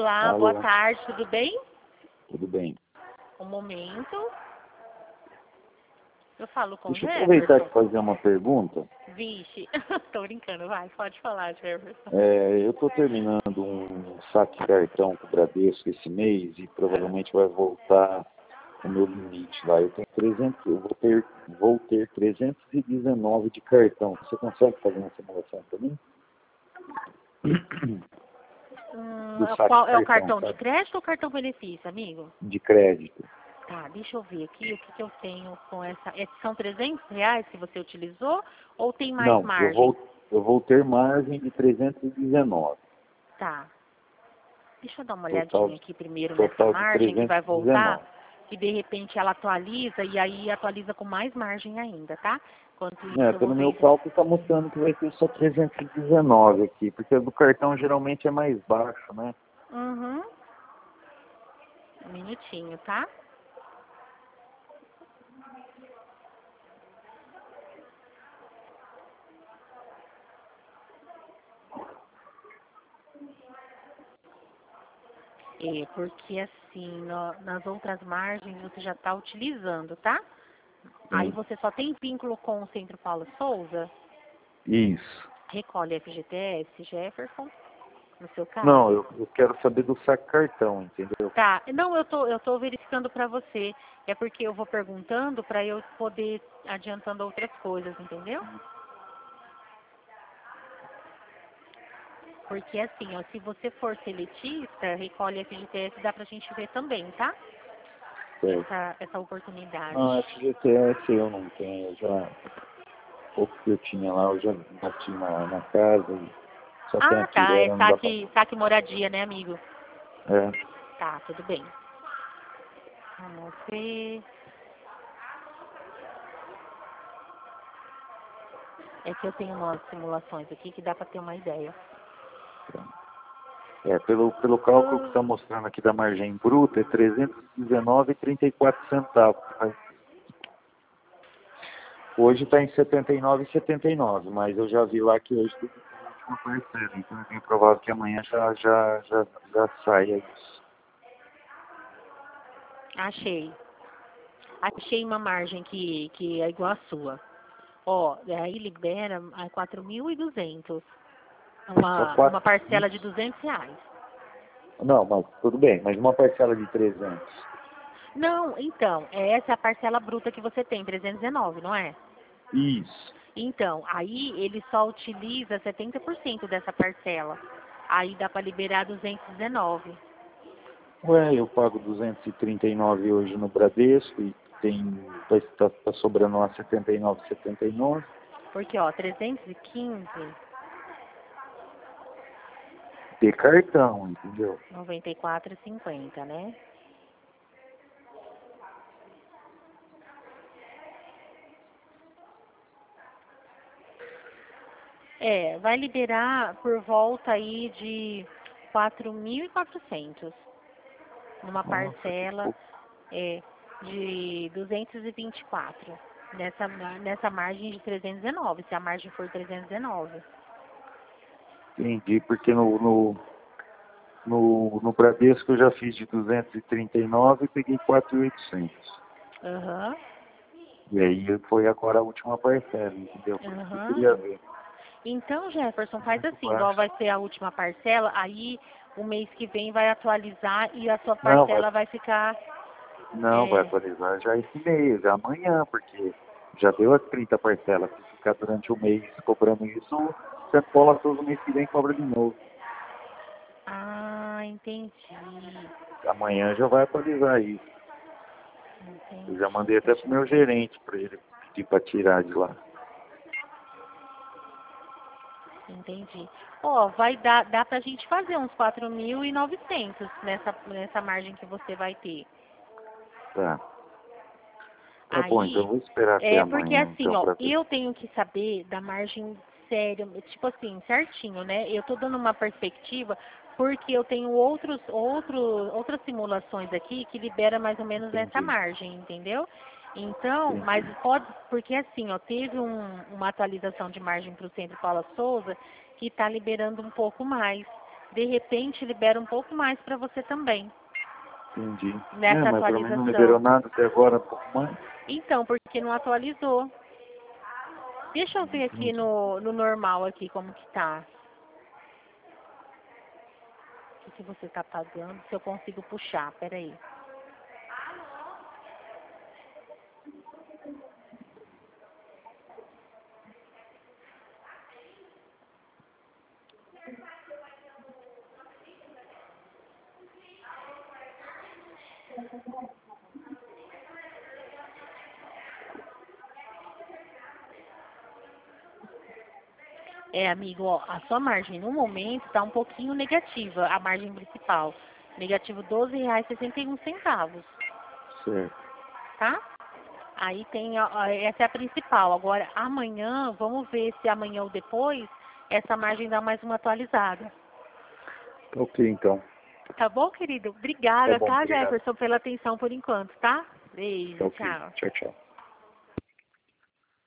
Olá, boa Alô, tarde, tudo bem? tudo bem? Um momento. Eu falo com o Deixa eu aproveitar Jefferson. e fazer uma pergunta. Vixe, tô brincando, vai, pode falar, Jefferson. Eu estou terminando um saque cartão com o Bradesco esse mês e provavelmente vai voltar o meu limite lá. Eu tenho 300, vou ter 319 de cartão. Você consegue fazer uma simulação para mim? Do saque Qual é o cartão, cartão de sabe? crédito ou cartão benefício, amigo? De crédito. Tá, deixa eu ver aqui o que que eu tenho com essa. São R$ 300 que você utilizou ou tem mais Não, margem? eu vou ter margem de 319. Tá. Deixa eu dar uma Total, olhadinha aqui primeiro nessa total de margem que vai voltar, 319. que de repente ela atualiza e aí atualiza com mais margem ainda, tá? Enquanto isso eu vou Pelo meu ver. cálculo está mostrando que vai ter só 319 aqui, porque do cartão geralmente é mais baixo, né? Uhum. Um minutinho, tá? Porque assim, nas outras margens você já está utilizando, tá? Aí Sim. você só tem vínculo com o Centro Paulo Souza, Isso. recolhe FGTS, Jefferson, no seu Não, caso. eu quero saber do saque cartão, entendeu? Tá, não, eu tô verificando para você. É porque eu vou perguntando para eu poder adiantando outras coisas, entendeu? Porque assim, ó, se você for seletista, recolhe FGTS, dá pra gente ver também, tá? Certo. Essa oportunidade. Não, FGTS eu não tenho, pouco que eu tinha lá, eu já bati na casa, só tem Ah, aquilo, tá, é não dá pra... saque moradia, né, amigo? É, Tá, tudo bem. Vamos ver. É que eu tenho umas simulações aqui que dá pra ter uma ideia. pelo cálculo que está mostrando aqui da margem bruta, é 319,34 centavos. Hoje está em 79,79, mas eu já vi lá que hoje tem a última parcela, então é bem provável que amanhã já saia isso. Achei. Achei uma margem que é igual à sua. Ó, aí libera a 4.200. Só Uma quatro. parcela de R$ 200. Não, mas tudo bem, mas uma parcela de 300. Não, então, essa é a parcela bruta que você tem, 319, não é? Isso. Então, aí ele só utiliza 70% dessa parcela. Aí dá para liberar 219. Ué, eu pago 239 hoje no Bradesco e tá sobrando lá 79,79. Porque, ó, 315, De cartão, entendeu? 94,50, né? Vai liberar por volta aí de 4.400. Numa Nossa, que parcela pouco. de 224. Nessa margem de 319, se a margem for 319. Entendi, porque no Bradesco eu já fiz de 239 e peguei 4.800. Aham, E aí foi agora a última parcela, entendeu? Por isso que eu aham. queria ver. Então, Jefferson, faz Muito assim, igual baixo. vai ser a última parcela, aí o mês que vem vai atualizar e a sua Não, vai, parcela vai ficar. não, vai É, atualizar já esse mês, já amanhã, porque já deu as 30 parcelas. Se ficar durante o mês cobrando isso, você cola todo mês que vem e cobra de novo. entendi. Amanhã já vai atualizar isso. Eu já Entendi. mandei até Deixa pro eu meu ver. gerente para ele pedir para tirar de lá. Entendi. Ó, dá pra gente fazer uns 4.900 nessa margem que você vai ter. Tá. Tá bom, então eu Aí, vou esperar até porque amanhã, assim, então, ó, para ver. eu tenho que saber da margem séria, tipo assim, certinho, né? Eu tô dando uma perspectiva porque eu tenho outras simulações aqui que libera mais ou menos nessa Entendi, margem, entendeu? Então, mas entendi. pode, porque assim, ó, teve uma atualização de margem para o Centro Paula Souza que está liberando um pouco mais. de repente libera um pouco mais para você também. Entendi. Nessa Mas pelo menos atualização. não liberou nada até agora, um pouco mais. Então, porque não atualizou. Deixa eu ver aqui Entendi. no normal aqui como que tá. O que você tá pagando, se eu consigo puxar, peraí. Amigo, ó, a sua margem no momento está um pouquinho negativa, a margem principal. Negativo R$12,61, Certo. tá? Aí tem, ó, essa é a principal. Agora, amanhã, vamos ver se amanhã ou depois, essa margem dá mais uma atualizada. Tá ok, então. Tá bom, querido? Tá Obrigada, bom, tá, obrigado. Jefferson, pela atenção por enquanto, tá? Tá Beijo, ok. tchau. Tchau, tchau.